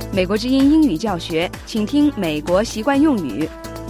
美国之音英语教学，请听美国习惯用语。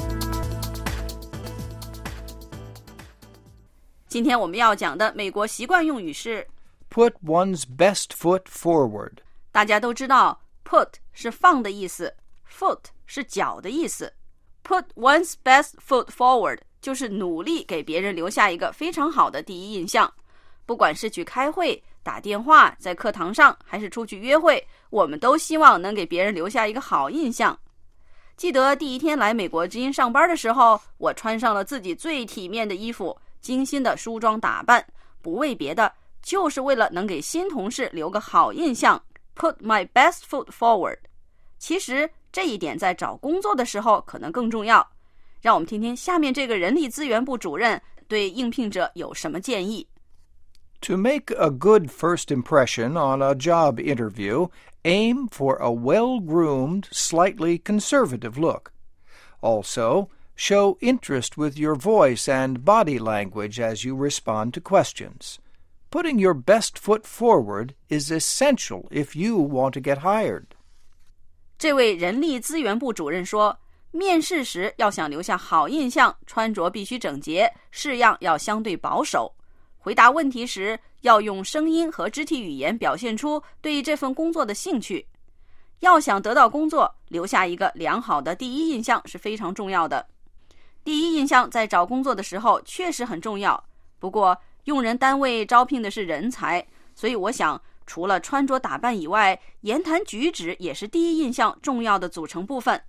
今天我们要讲的美国习惯用语是 Put one's best foot forward. 大家都知道 put 是放的意思， foot 是脚的意思。 Put one's best foot forward 就是努力给别人留下一个非常好的第一印象。不管是去开会、打电话、在课堂上，还是出去约会，我们都希望能给别人留下一个好印象。记得第一天来美国之音上班的时候，我穿上了自己最体面的衣服，精心的梳妆打扮，不为别的，就是为了能给新同事留个好印象。 Put my best foot forward。 其实这一点在找工作的时候可能更重要。让我们听听下面这个人力资源部主任对应聘者有什么建议。 To make a good first impression on a job interview, aim for a well-groomed, slightly conservative look. Also, show interest with your voice and body language as you respond to questions. Putting your best foot forward is essential if you want to get hired. 这位人力资源部主任说，面试时要想留下好印象，穿着必须整洁，式样要相对保守。回答问题时要用声音和肢体语言表现出对这份工作的兴趣。要想得到工作，留下一个良好的第一印象是非常重要的。第一印象在找工作的时候确实很重要，不过用人单位招聘的是人才，所以我想除了穿着打扮以外，言谈举止也是第一印象重要的组成部分。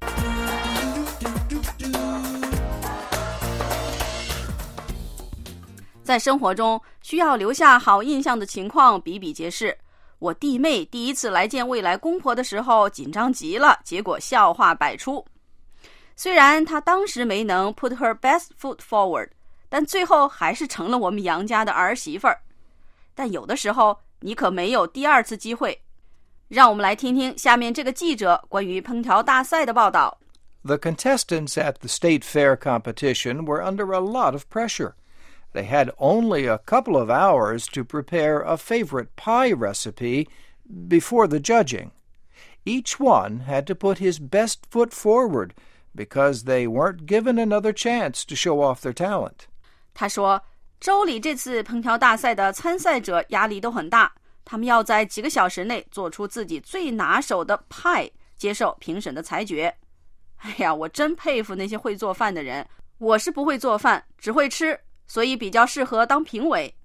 在生活中，需要留下好印象的情况比比皆是。我弟妹第一次来见未来公婆的时候紧张极了，结果笑话百出。虽然她当时没能 put her best foot forward， 但最后还是成了我们杨家的儿媳妇儿。但有的时候你可没有第二次机会。让我们来听听下面这个记者关于烹调大赛的报道。 The contestants at the state fair competition were under a lot of pressure.They had only a couple of hours to prepare a favorite pie recipe before the judging. Each one had to put his best foot forward because they weren't given another chance to show off their talent. 他说，州里这次烹调大赛的参赛者压力都很大，他们要在几个小时内做出自己最拿手的派，接受评审的裁决。哎呀，我真佩服那些会做饭的人。我是不会做饭，只会吃，所以比较适合当评委。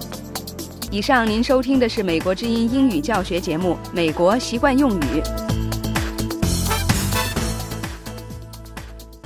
以上您收听的是美国之音英语教学节目《美国习惯用语》。